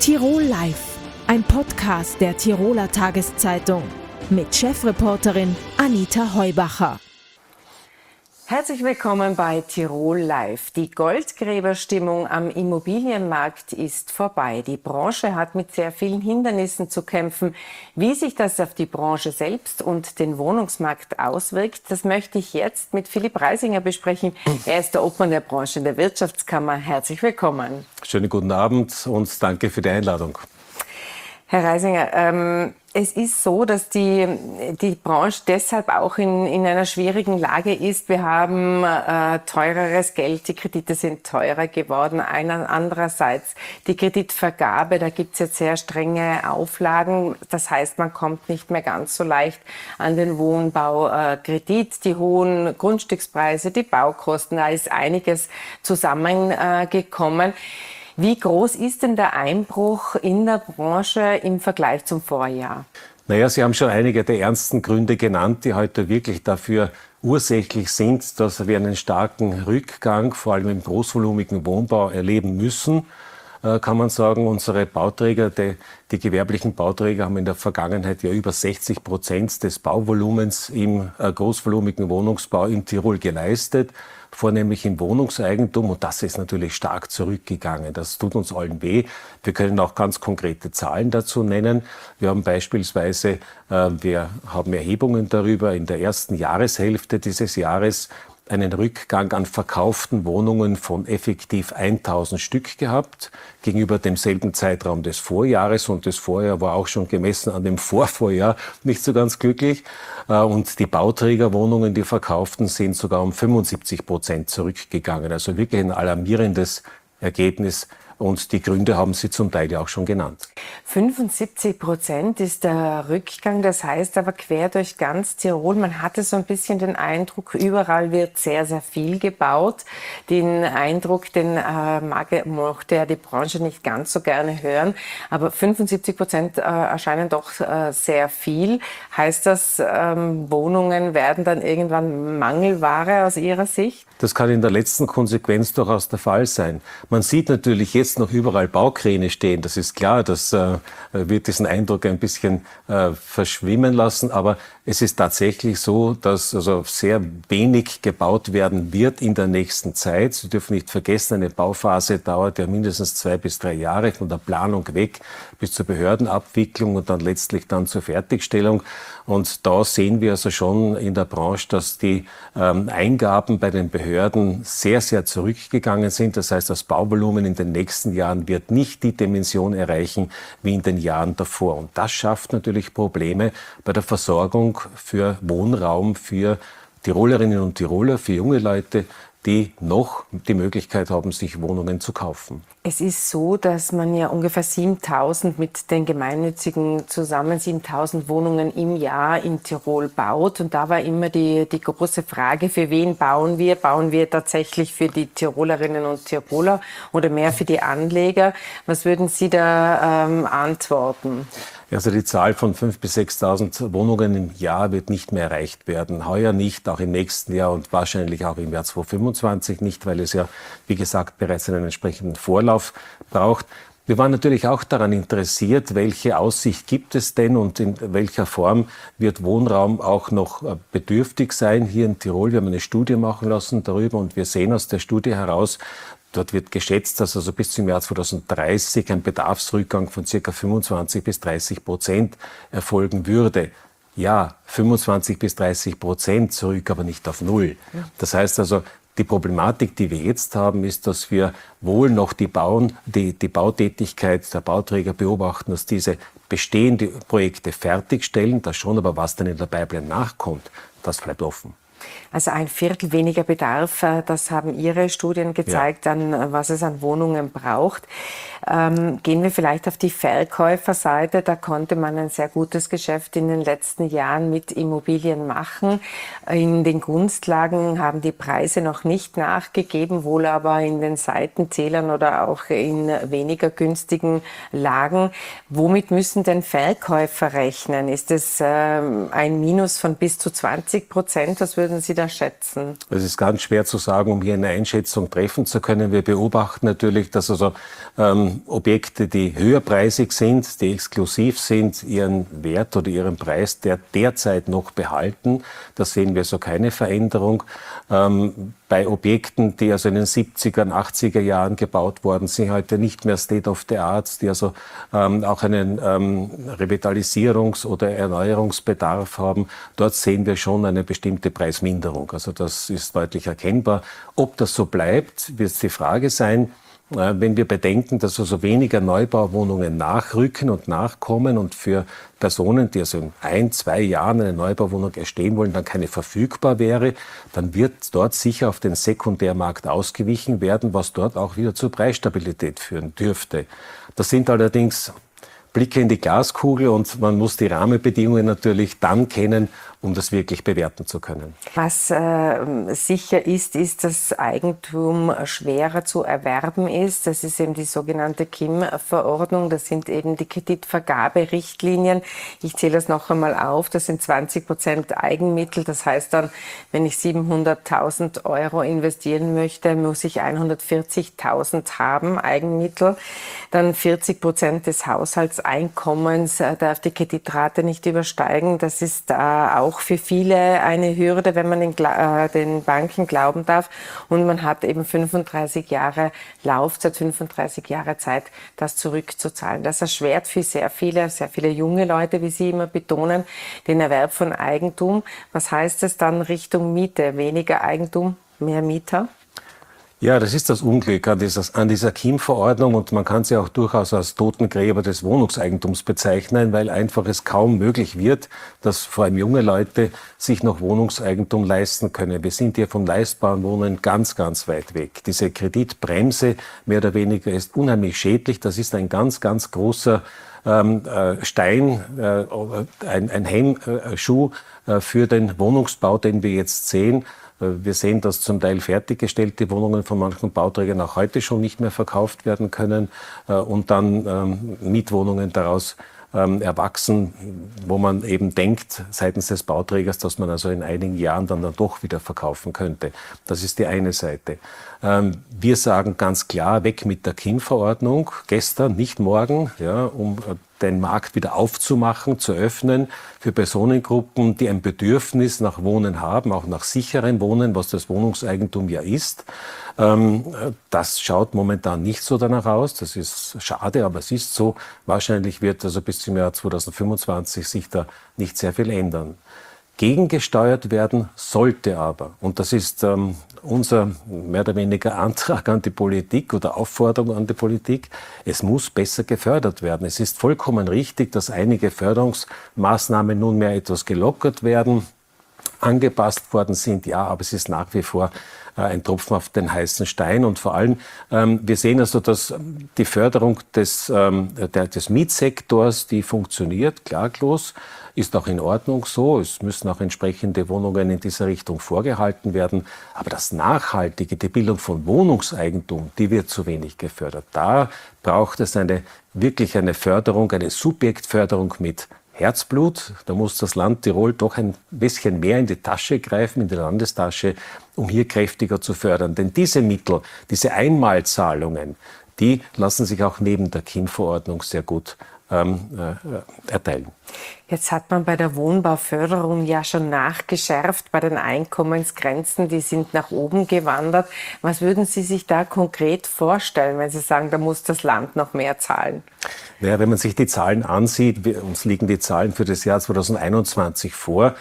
Tirol Live, ein Podcast der Tiroler Tageszeitung mit Chefreporterin Anita Heubacher. Herzlich willkommen bei Tirol Live. Die Goldgräberstimmung am Immobilienmarkt ist vorbei. Die Branche hat mit sehr vielen Hindernissen zu kämpfen. Wie sich das auf die Branche selbst und den Wohnungsmarkt auswirkt, das möchte ich jetzt mit Philipp Reisinger besprechen. Er ist der Obmann der Branche in der Wirtschaftskammer. Herzlich willkommen. Schönen guten Abend und danke für die Einladung. Herr Reisinger, es ist so, dass die Branche deshalb auch in einer schwierigen Lage ist. Wir haben teureres Geld, die Kredite sind teurer geworden. Andererseits die Kreditvergabe, da gibt es jetzt sehr strenge Auflagen. Das heißt, man kommt nicht mehr ganz so leicht an den Wohnbaukredit. Die hohen Grundstückspreise, die Baukosten, da ist einiges zusammengekommen. Wie groß ist denn der Einbruch in der Branche im Vergleich zum Vorjahr? Naja, Sie haben schon einige der ernsten Gründe genannt, die heute wirklich dafür ursächlich sind, dass wir einen starken Rückgang, vor allem im großvolumigen Wohnbau, erleben müssen. Kann man sagen, unsere Bauträger, die gewerblichen Bauträger haben in der Vergangenheit ja über 60% des Bauvolumens im großvolumigen Wohnungsbau in Tirol geleistet, vornehmlich im Wohnungseigentum, und das ist natürlich stark zurückgegangen. Das tut uns allen weh. Wir können auch ganz konkrete Zahlen dazu nennen. Wir haben beispielsweise, wir haben Erhebungen darüber, in der ersten Jahreshälfte dieses Jahres einen Rückgang an verkauften Wohnungen von effektiv 1000 Stück gehabt, gegenüber demselben Zeitraum des Vorjahres. Und das Vorjahr war auch schon gemessen an dem Vorvorjahr nicht so ganz glücklich. Und die Bauträgerwohnungen, die verkauften, sind sogar um 75% zurückgegangen. Also wirklich ein alarmierendes Ergebnis. Und die Gründe haben Sie zum Teil ja auch schon genannt. 75% ist der Rückgang, das heißt aber quer durch ganz Tirol. Man hatte so ein bisschen den Eindruck, überall wird sehr, sehr viel gebaut. Den Eindruck, den mochte ja die Branche nicht ganz so gerne hören. Aber 75% erscheinen doch sehr viel. Heißt das, Wohnungen werden dann irgendwann Mangelware aus Ihrer Sicht? Das kann in der letzten Konsequenz durchaus der Fall sein. Man sieht natürlich jetzt noch überall Baukräne stehen. Das ist klar, das wird diesen Eindruck ein bisschen verschwimmen lassen. Aber es ist tatsächlich so, dass also sehr wenig gebaut werden wird in der nächsten Zeit. Sie dürfen nicht vergessen, eine Bauphase dauert ja mindestens 2 bis 3 Jahre von der Planung weg bis zur Behördenabwicklung und dann letztlich dann zur Fertigstellung. Und da sehen wir also schon in der Branche, dass die Eingaben bei den Behörden sehr, sehr zurückgegangen sind. Das heißt, das Bauvolumen in den nächsten Jahren wird nicht die Dimension erreichen wie in den Jahren davor. Und das schafft natürlich Probleme bei der Versorgung für Wohnraum, für Tirolerinnen und Tiroler, für junge Leute, die noch die Möglichkeit haben, sich Wohnungen zu kaufen. Es ist so, dass man ja ungefähr 7000 mit den Gemeinnützigen zusammen 7000 Wohnungen im Jahr in Tirol baut. Und da war immer die große Frage, für wen bauen wir? Bauen wir tatsächlich für die Tirolerinnen und Tiroler oder mehr für die Anleger? Was würden Sie da antworten? Also die Zahl von 5.000 bis 6.000 Wohnungen im Jahr wird nicht mehr erreicht werden. Heuer nicht, auch im nächsten Jahr und wahrscheinlich auch im Jahr 2025 nicht, weil es ja, wie gesagt, bereits einen entsprechenden Vorlauf braucht. Wir waren natürlich auch daran interessiert, welche Aussicht gibt es denn und in welcher Form wird Wohnraum auch noch bedürftig sein hier in Tirol. Wir haben eine Studie machen lassen darüber und wir sehen aus der Studie heraus, dort wird geschätzt, dass also bis zum Jahr 2030 ein Bedarfsrückgang von ca. 25 bis 30% erfolgen würde. Ja, 25 bis 30% zurück, aber nicht auf Null. Das heißt also, die Problematik, die wir jetzt haben, ist, dass wir wohl noch die Bautätigkeit der Bauträger beobachten, dass diese bestehende Projekte fertigstellen, das schon, aber was dann in der Pipeline nachkommt, das bleibt offen. Also 1/4 weniger Bedarf, das haben Ihre Studien gezeigt, an was es an Wohnungen braucht. Gehen wir vielleicht auf die Verkäuferseite. Da konnte man ein sehr gutes Geschäft in den letzten Jahren mit Immobilien machen. In den Gunstlagen haben die Preise noch nicht nachgegeben, wohl aber in den Seitenzählern oder auch in weniger günstigen Lagen. Womit müssen denn Verkäufer rechnen? Ist es ein Minus von bis zu 20%? Was würden würden Sie da schätzen? Es ist ganz schwer zu sagen, um hier eine Einschätzung treffen zu können. Wir beobachten natürlich, dass also Objekte, die höherpreisig sind, die exklusiv sind, ihren Wert oder ihren Preis derzeit noch behalten. Da sehen wir so keine Veränderung. Bei Objekten, die also in den 70er, 80er Jahren gebaut worden sind, heute nicht mehr State of the Art, die also auch einen Revitalisierungs- oder Erneuerungsbedarf haben, dort sehen wir schon eine bestimmte Preisminderung. Also das ist deutlich erkennbar. Ob das so bleibt, wird die Frage sein. Wenn wir bedenken, dass also weniger Neubauwohnungen nachrücken und nachkommen und für Personen, die also in 1-2 Jahren eine Neubauwohnung erstehen wollen, dann keine verfügbar wäre, dann wird dort sicher auf den Sekundärmarkt ausgewichen werden, was dort auch wieder zur Preisstabilität führen dürfte. Das sind allerdings Blicke in die Glaskugel und man muss die Rahmenbedingungen natürlich dann kennen, um das wirklich bewerten zu können. Was sicher ist, dass Eigentum schwerer zu erwerben ist. Das ist eben die sogenannte KIM-Verordnung. Das sind eben die Kreditvergaberichtlinien. Ich zähle das noch einmal auf. Das sind 20% Eigenmittel. Das heißt dann, wenn ich 700.000 Euro investieren möchte, muss ich 140.000 haben, Eigenmittel. Dann 40% des Haushaltseinkommens darf die Kreditrate nicht übersteigen. Das ist auch für viele eine Hürde, wenn man den Banken glauben darf. Und man hat eben 35 Jahre Laufzeit, 35 Jahre Zeit, das zurückzuzahlen. Das erschwert für sehr viele junge Leute, wie Sie immer betonen, den Erwerb von Eigentum. Was heißt es dann Richtung Miete? Weniger Eigentum, mehr Mieter? Ja, das ist das Unglück an dieser KIM-Verordnung und man kann sie auch durchaus als Totengräber des Wohnungseigentums bezeichnen, weil einfach es kaum möglich wird, dass vor allem junge Leute sich noch Wohnungseigentum leisten können. Wir sind hier von leistbaren Wohnungen ganz, ganz weit weg. Diese Kreditbremse mehr oder weniger ist unheimlich schädlich. Das ist ein ganz, ganz großer Stein, ein Hemmschuh für den Wohnungsbau, den wir jetzt sehen. Wir sehen, dass zum Teil fertiggestellte Wohnungen von manchen Bauträgern auch heute schon nicht mehr verkauft werden können und dann Mietwohnungen daraus erwachsen, wo man eben denkt seitens des Bauträgers, dass man also in einigen Jahren dann doch wieder verkaufen könnte. Das ist die eine Seite. Wir sagen ganz klar, weg mit der KIM-Verordnung, gestern, nicht morgen, ja, um den Markt wieder aufzumachen, zu öffnen für Personengruppen, die ein Bedürfnis nach Wohnen haben, auch nach sicherem Wohnen, was das Wohnungseigentum ja ist. Das schaut momentan nicht so danach aus. Das ist schade, aber es ist so. Wahrscheinlich wird also bis zum Jahr 2025 sich da nicht sehr viel ändern. Gegengesteuert werden sollte aber, und das ist unser mehr oder weniger Antrag an die Politik oder Aufforderung an die Politik, es muss besser gefördert werden. Es ist vollkommen richtig, dass einige Förderungsmaßnahmen nunmehr etwas gelockert werden, angepasst worden sind, ja, aber es ist nach wie vor ein Tropfen auf den heißen Stein. Und vor allem, wir sehen also, dass die Förderung des Mietsektors, die funktioniert, klaglos, ist auch in Ordnung so. Es müssen auch entsprechende Wohnungen in dieser Richtung vorgehalten werden. Aber das Nachhaltige, die Bildung von Wohnungseigentum, die wird zu wenig gefördert. Da braucht es wirklich eine Förderung, eine Subjektförderung mit Herzblut. Da muss das Land Tirol doch ein bisschen mehr in die Tasche greifen, in die Landestasche, um hier kräftiger zu fördern. Denn diese Mittel, diese Einmalzahlungen, die lassen sich auch neben der KIM-Verordnung sehr gut erteilen. Jetzt hat man bei der Wohnbauförderung ja schon nachgeschärft bei den Einkommensgrenzen, die sind nach oben gewandert. Was würden Sie sich da konkret vorstellen, wenn Sie sagen, da muss das Land noch mehr zahlen? Naja, wenn man sich die Zahlen ansieht, uns liegen die Zahlen für das Jahr 2021 vor,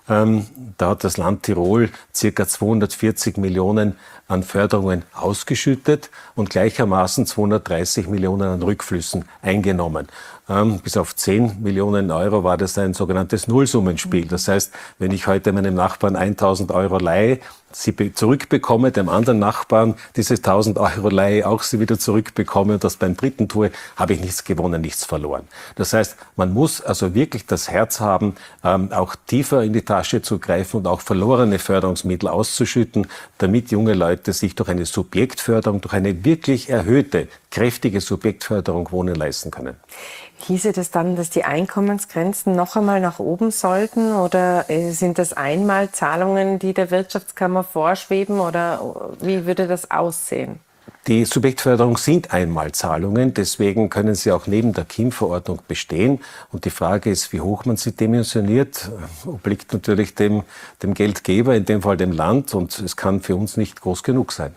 da hat das Land Tirol ca. 240 Millionen an Förderungen ausgeschüttet und gleichermaßen 230 Millionen an Rückflüssen eingenommen. Bis auf 10 Millionen Euro war das ein sogenanntes Nullsummenspiel. Das heißt, wenn ich heute meinem Nachbarn 1.000 Euro leihe, sie zurückbekomme, dem anderen Nachbarn diese 1.000 Euro leihe, auch sie wieder zurückbekomme und das beim dritten tue, habe ich nichts gewonnen, nichts verloren. Das heißt, man muss also wirklich das Herz haben, auch tiefer in die Tasche zu greifen und auch verlorene Förderungsmittel auszuschütten, damit junge Leute sich durch eine Subjektförderung, durch eine wirklich erhöhte kräftige Subjektförderung Wohnen leisten können. Hieße das dann, dass die Einkommensgrenzen noch einmal nach oben sollten oder sind das Einmalzahlungen, die der Wirtschaftskammer vorschweben oder wie würde das aussehen? Die Subjektförderung sind Einmalzahlungen, deswegen können sie auch neben der KIM-Verordnung bestehen. Und die Frage ist, wie hoch man sie dimensioniert, obliegt natürlich dem Geldgeber, in dem Fall dem Land, und es kann für uns nicht groß genug sein.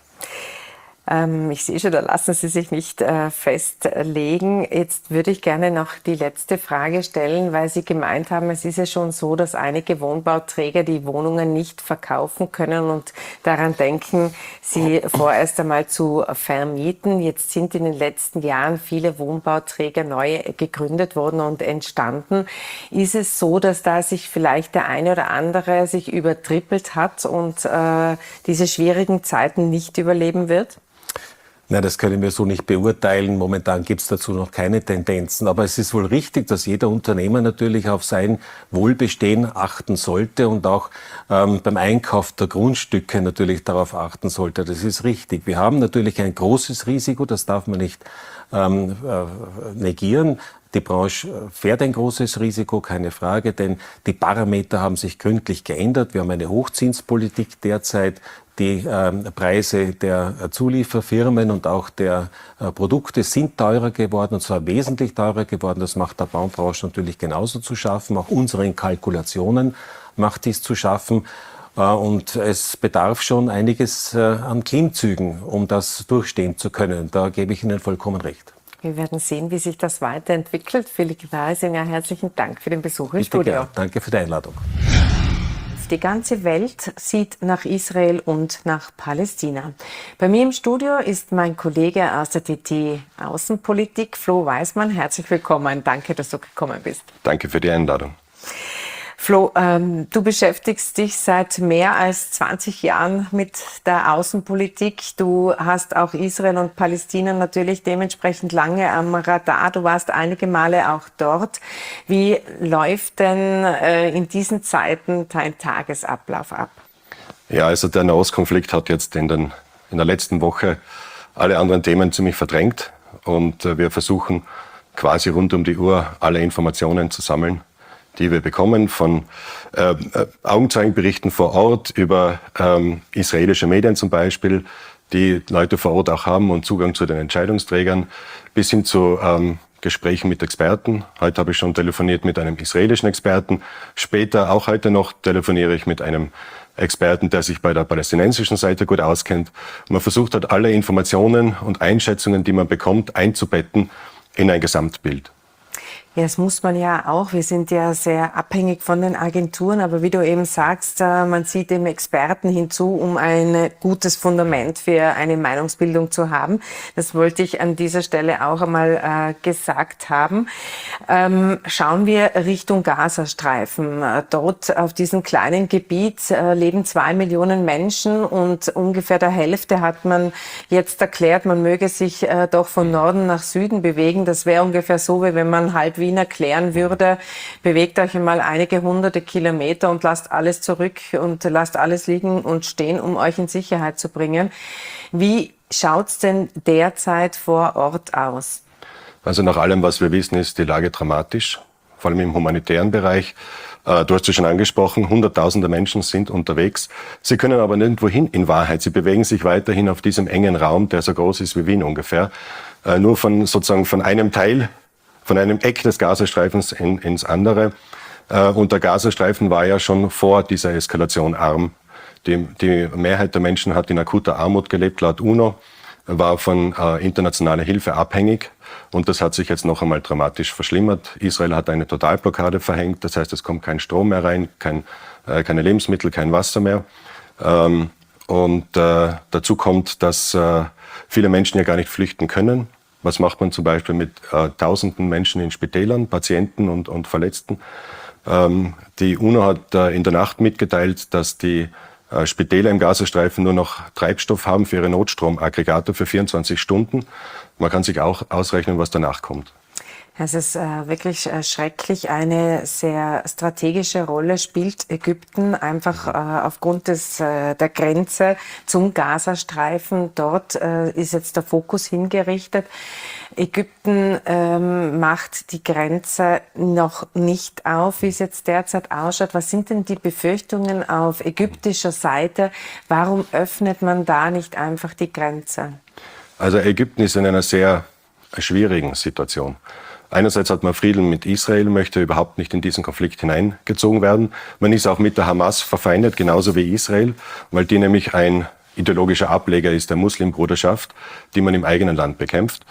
Ich sehe schon, da lassen Sie sich nicht festlegen. Jetzt würde ich gerne noch die letzte Frage stellen, weil Sie gemeint haben, es ist ja schon so, dass einige Wohnbauträger die Wohnungen nicht verkaufen können und daran denken, sie vorerst einmal zu vermieten. Jetzt sind in den letzten Jahren viele Wohnbauträger neu gegründet worden und entstanden. Ist es so, dass da sich vielleicht der eine oder andere sich übertrippelt hat und diese schwierigen Zeiten nicht überleben wird? Nein, das können wir so nicht beurteilen. Momentan gibt es dazu noch keine Tendenzen. Aber es ist wohl richtig, dass jeder Unternehmer natürlich auf sein Wohlbestehen achten sollte und auch beim Einkauf der Grundstücke natürlich darauf achten sollte. Das ist richtig. Wir haben natürlich ein großes Risiko, das darf man nicht negieren. Die Branche fährt ein großes Risiko, keine Frage, denn die Parameter haben sich gründlich geändert. Wir haben eine Hochzinspolitik derzeit. Die Preise der Zulieferfirmen und auch der Produkte sind teurer geworden, und zwar wesentlich teurer geworden. Das macht der Baubranche natürlich genauso zu schaffen. Auch unseren Kalkulationen macht dies zu schaffen. Und es bedarf schon einiges an Klimmzügen, um das durchstehen zu können. Da gebe ich Ihnen vollkommen recht. Wir werden sehen, wie sich das weiterentwickelt. Philipp Reisinger, herzlichen Dank für den Besuch im Studio. Gerne. Danke für die Einladung. Die ganze Welt sieht nach Israel und nach Palästina. Bei mir im Studio ist mein Kollege aus der TT Außenpolitik, Flo Weismann. Herzlich willkommen. Danke, dass du gekommen bist. Danke für die Einladung. Flo, du beschäftigst dich seit mehr als 20 Jahren mit der Außenpolitik. Du hast auch Israel und Palästina natürlich dementsprechend lange am Radar. Du warst einige Male auch dort. Wie läuft denn in diesen Zeiten dein Tagesablauf ab? Ja, also der Nahostkonflikt hat jetzt in der letzten Woche alle anderen Themen ziemlich verdrängt. Und wir versuchen quasi rund um die Uhr alle Informationen zu sammeln, die wir bekommen, von Augenzeugenberichten vor Ort über israelische Medien zum Beispiel, die Leute vor Ort auch haben und Zugang zu den Entscheidungsträgern, bis hin zu Gesprächen mit Experten. Heute habe ich schon telefoniert mit einem israelischen Experten. Später, auch heute noch, telefoniere ich mit einem Experten, der sich bei der palästinensischen Seite gut auskennt. Und man versucht halt, alle Informationen und Einschätzungen, die man bekommt, einzubetten in ein Gesamtbild. Ja, das muss man ja auch. Wir sind ja sehr abhängig von den Agenturen. Aber wie du eben sagst, man zieht dem Experten hinzu, um ein gutes Fundament für eine Meinungsbildung zu haben. Das wollte ich an dieser Stelle auch einmal gesagt haben. Schauen wir Richtung Gazastreifen. Dort auf diesem kleinen Gebiet leben 2 Millionen Menschen und ungefähr der Hälfte hat man jetzt erklärt, man möge sich doch von Norden nach Süden bewegen. Das wäre ungefähr so, wie wenn man halb Wien erklären würde, bewegt euch einmal einige hunderte Kilometer und lasst alles zurück und lasst alles liegen und stehen, um euch in Sicherheit zu bringen. Wie schaut's denn derzeit vor Ort aus? Also nach allem, was wir wissen, ist die Lage dramatisch, vor allem im humanitären Bereich. Du hast es schon angesprochen, Hunderttausende Menschen sind unterwegs. Sie können aber nirgendwo hin in Wahrheit. Sie bewegen sich weiterhin auf diesem engen Raum, der so groß ist wie Wien ungefähr. Nur von einem Teil, von einem Eck des Gazastreifens ins andere. Und der Gazastreifen war ja schon vor dieser Eskalation arm. Die Mehrheit der Menschen hat in akuter Armut gelebt, laut UNO, war von internationaler Hilfe abhängig. Und das hat sich jetzt noch einmal dramatisch verschlimmert. Israel hat eine Totalblockade verhängt. Das heißt, es kommt kein Strom mehr rein, keine Lebensmittel, kein Wasser mehr. Und dazu kommt, dass viele Menschen ja gar nicht flüchten können. Was macht man zum Beispiel mit tausenden Menschen in Spitälern, Patienten und Verletzten? Die UNO hat in der Nacht mitgeteilt, dass die Spitäler im Gazastreifen nur noch Treibstoff haben für ihre Notstromaggregate für 24 Stunden. Man kann sich auch ausrechnen, was danach kommt. Es ist wirklich schrecklich. Eine sehr strategische Rolle spielt Ägypten einfach aufgrund der Grenze zum Gazastreifen. Dort ist jetzt der Fokus hingerichtet. Ägypten macht die Grenze noch nicht auf, wie es jetzt derzeit ausschaut. Was sind denn die Befürchtungen auf ägyptischer Seite? Warum öffnet man da nicht einfach die Grenze? Also Ägypten ist in einer sehr schwierigen Situation. Einerseits hat man Frieden mit Israel, möchte überhaupt nicht in diesen Konflikt hineingezogen werden. Man ist auch mit der Hamas verfeindet, genauso wie Israel, weil die nämlich ein ideologischer Ableger ist der Muslimbruderschaft, die man im eigenen Land bekämpft.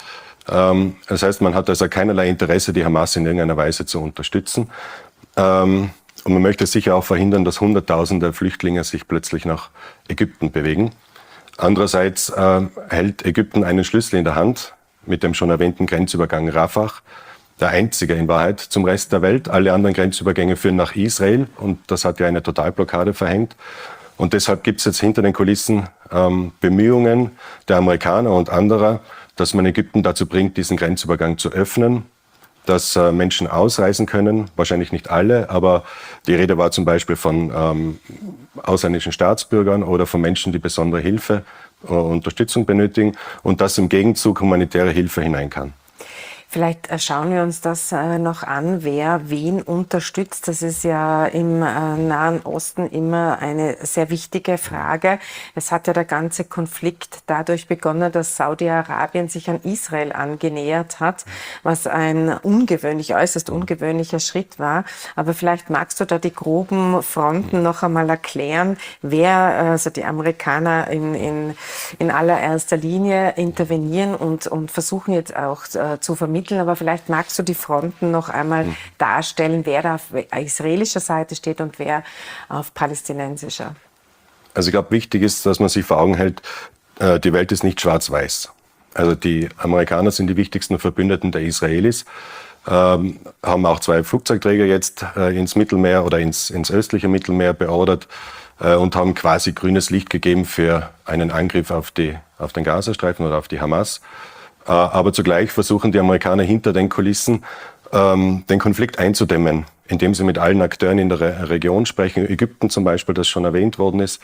Das heißt, man hat also keinerlei Interesse, die Hamas in irgendeiner Weise zu unterstützen. Und man möchte sicher auch verhindern, dass Hunderttausende Flüchtlinge sich plötzlich nach Ägypten bewegen. Andererseits hält Ägypten einen Schlüssel in der Hand mit dem schon erwähnten Grenzübergang Rafah, der einzige in Wahrheit zum Rest der Welt. Alle anderen Grenzübergänge führen nach Israel und das hat ja eine Totalblockade verhängt. Und deshalb gibt es jetzt hinter den Kulissen Bemühungen der Amerikaner und anderer, dass man Ägypten dazu bringt, diesen Grenzübergang zu öffnen, dass Menschen ausreisen können, wahrscheinlich nicht alle, aber die Rede war zum Beispiel von ausländischen Staatsbürgern oder von Menschen, die besondere Hilfe, Unterstützung benötigen und dass im Gegenzug humanitäre Hilfe hinein kann. Vielleicht schauen wir uns das noch an, wer wen unterstützt. Das ist ja im Nahen Osten immer eine sehr wichtige Frage. Es hat ja der ganze Konflikt dadurch begonnen, dass Saudi-Arabien sich an Israel angenähert hat, was ein äußerst ungewöhnlicher Schritt war. Aber vielleicht magst du da die groben Fronten noch einmal erklären, wer, also die Amerikaner in allererster Linie intervenieren und versuchen jetzt auch zu vermitteln. Aber vielleicht magst du die Fronten noch einmal darstellen, wer da auf israelischer Seite steht und wer auf palästinensischer. Also ich glaube, wichtig ist, dass man sich vor Augen hält, die Welt ist nicht schwarz-weiß. Also die Amerikaner sind die wichtigsten Verbündeten der Israelis, haben auch 2 Flugzeugträger jetzt ins Mittelmeer oder ins östliche Mittelmeer beordert und haben quasi grünes Licht gegeben für einen Angriff auf den Gazastreifen oder auf die Hamas. Aber zugleich versuchen die Amerikaner hinter den Kulissen den Konflikt einzudämmen, indem sie mit allen Akteuren in der Region sprechen, Ägypten zum Beispiel, das schon erwähnt worden ist.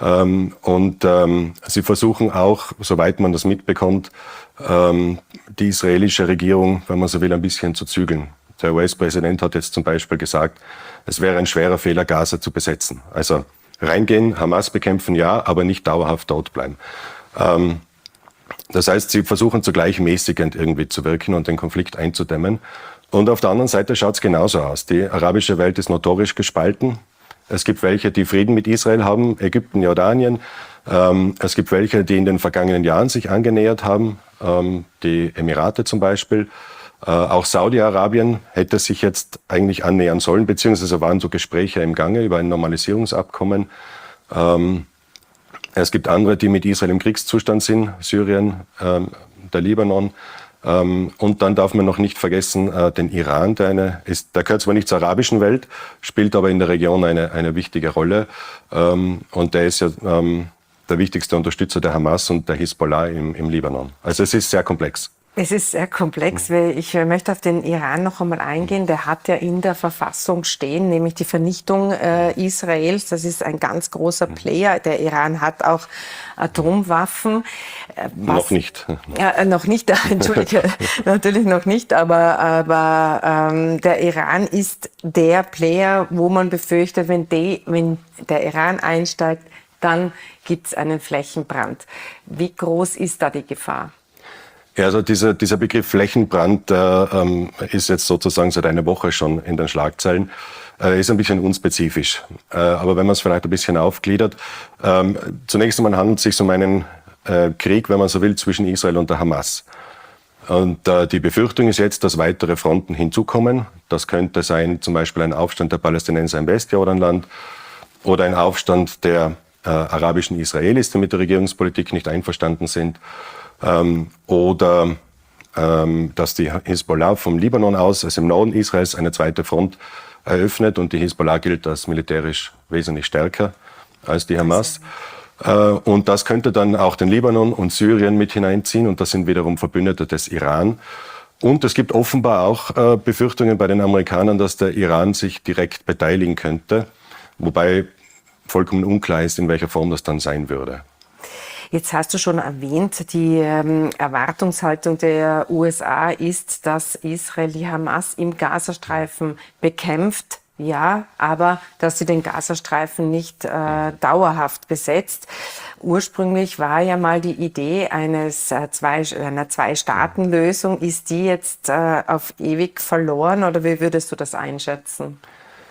Und sie versuchen auch, soweit man das mitbekommt, die israelische Regierung, wenn man so will, ein bisschen zu zügeln. Der US-Präsident hat jetzt zum Beispiel gesagt, es wäre ein schwerer Fehler, Gaza zu besetzen. Also reingehen, Hamas bekämpfen, ja, aber nicht dauerhaft dort bleiben. Das heißt, sie versuchen zugleich mäßigend irgendwie zu wirken und den Konflikt einzudämmen. Und auf der anderen Seite schaut es genauso aus. Die arabische Welt ist notorisch gespalten. Es gibt welche, die Frieden mit Israel haben, Ägypten, Jordanien. Es gibt welche, die in den vergangenen Jahren sich angenähert haben, die Emirate zum Beispiel. Auch Saudi-Arabien hätte sich jetzt eigentlich annähern sollen, beziehungsweise waren so Gespräche im Gange über ein Normalisierungsabkommen. Es gibt andere, die mit Israel im Kriegszustand sind, Syrien, der Libanon. Und dann darf man noch nicht vergessen, den Iran, der gehört zwar nicht zur arabischen Welt, spielt aber in der Region eine wichtige Rolle. Und der ist ja der wichtigste Unterstützer der Hamas und der Hisbollah im Libanon. Also es ist sehr komplex. Es ist sehr komplex, weil ich möchte auf den Iran noch einmal eingehen. Der hat ja in der Verfassung stehen, nämlich die Vernichtung Israels. Das ist ein ganz großer Player. Der Iran hat auch Atomwaffen. Noch nicht. Ja, noch nicht, entschuldige, natürlich noch nicht, aber der Iran ist der Player, wo man befürchtet, wenn der Iran einsteigt, dann gibt es einen Flächenbrand. Wie groß ist da die Gefahr? Ja, also dieser Begriff Flächenbrand ist jetzt sozusagen seit einer Woche schon in den Schlagzeilen, ist ein bisschen unspezifisch. Aber wenn man es vielleicht ein bisschen aufgliedert, zunächst einmal handelt es sich um einen Krieg, wenn man so will, zwischen Israel und der Hamas. Und die Befürchtung ist jetzt, dass weitere Fronten hinzukommen. Das könnte sein zum Beispiel ein Aufstand der Palästinenser im Westjordanland oder ein Aufstand der arabischen Israelis, die mit der Regierungspolitik nicht einverstanden sind. Oder dass die Hisbollah vom Libanon aus, also im Norden Israels, eine zweite Front eröffnet und die Hisbollah gilt als militärisch wesentlich stärker als die Hamas. Und das könnte dann auch den Libanon und Syrien mit hineinziehen und das sind wiederum Verbündete des Iran. Und es gibt offenbar auch Befürchtungen bei den Amerikanern, dass der Iran sich direkt beteiligen könnte, wobei vollkommen unklar ist, in welcher Form das dann sein würde. Jetzt hast du schon erwähnt, die Erwartungshaltung der USA ist, dass Israel die Hamas im Gazastreifen bekämpft. Ja, aber dass sie den Gazastreifen nicht dauerhaft besetzt. Ursprünglich war ja mal die Idee einer Zwei-Staaten-Lösung. Ist die jetzt auf ewig verloren oder wie würdest du das einschätzen?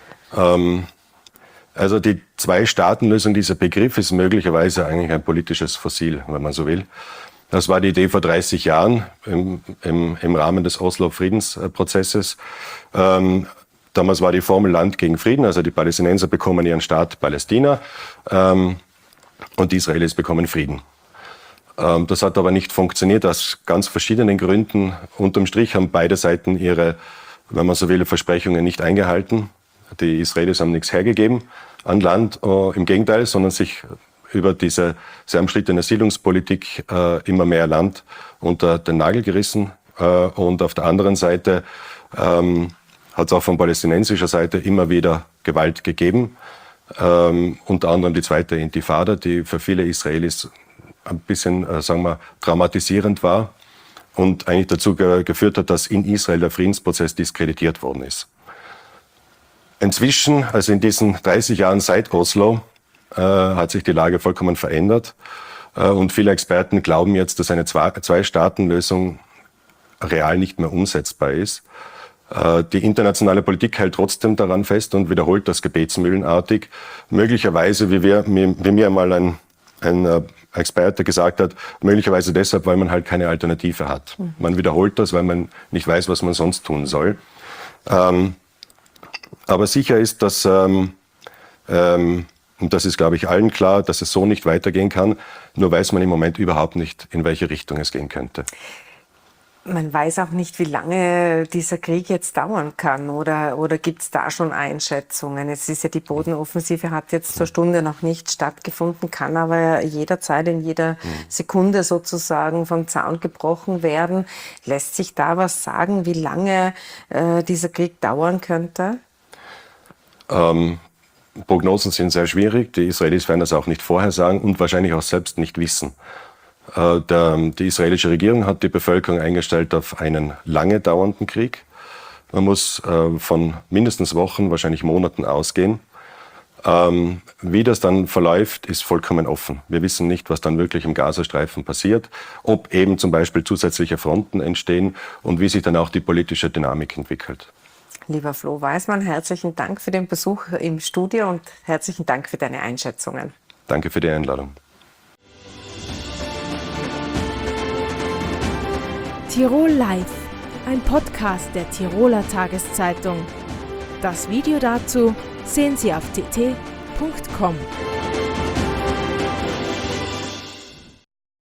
Also die Zwei-Staaten-Lösung, dieser Begriff ist möglicherweise eigentlich ein politisches Fossil, wenn man so will. Das war die Idee vor 30 Jahren im Rahmen des Oslo-Friedensprozesses. Damals war die Formel Land gegen Frieden, also die Palästinenser bekommen ihren Staat Palästina und die Israelis bekommen Frieden. Das hat aber nicht funktioniert aus ganz verschiedenen Gründen. Unterm Strich haben beide Seiten ihre, wenn man so will, Versprechungen nicht eingehalten. Die Israelis haben nichts hergegeben an Land, im Gegenteil, sondern sich über diese sehr umstrittene Siedlungspolitik immer mehr Land unter den Nagel gerissen. Und auf der anderen Seite hat es auch von palästinensischer Seite immer wieder Gewalt gegeben. Unter anderem die zweite Intifada, die für viele Israelis ein bisschen, sagen wir, traumatisierend war und eigentlich dazu geführt hat, dass in Israel der Friedensprozess diskreditiert worden ist. Inzwischen, also in diesen 30 Jahren seit Oslo, hat sich die Lage vollkommen verändert. Und viele Experten glauben jetzt, dass eine Zwei-Staaten-Lösung real nicht mehr umsetzbar ist. Die internationale Politik hält trotzdem daran fest und wiederholt das gebetsmühlenartig. Möglicherweise, wie mir mal ein Experte gesagt hat, möglicherweise deshalb, weil man halt keine Alternative hat. Man wiederholt das, weil man nicht weiß, was man sonst tun soll. Aber sicher ist, dass, und das ist, glaube ich, allen klar, dass es so nicht weitergehen kann. Nur weiß man im Moment überhaupt nicht, in welche Richtung es gehen könnte. Man weiß auch nicht, wie lange dieser Krieg jetzt dauern kann, oder gibt es da schon Einschätzungen? Es ist ja, die Bodenoffensive hat jetzt zur Stunde noch nicht stattgefunden, kann aber jederzeit, in jeder Sekunde sozusagen vom Zaun gebrochen werden. Lässt sich da was sagen, wie lange dieser Krieg dauern könnte? Prognosen sind sehr schwierig. Die Israelis werden das auch nicht vorhersagen und wahrscheinlich auch selbst nicht wissen. Die israelische Regierung hat die Bevölkerung eingestellt auf einen lange dauernden Krieg. Man muss von mindestens Wochen, wahrscheinlich Monaten ausgehen. Wie das dann verläuft, ist vollkommen offen. Wir wissen nicht, was dann wirklich im Gazastreifen passiert, ob eben zum Beispiel zusätzliche Fronten entstehen und wie sich dann auch die politische Dynamik entwickelt. Lieber Flo Weismann, herzlichen Dank für den Besuch im Studio und herzlichen Dank für deine Einschätzungen. Danke für die Einladung. Tirol Live, ein Podcast der Tiroler Tageszeitung. Das Video dazu sehen Sie auf tt.com.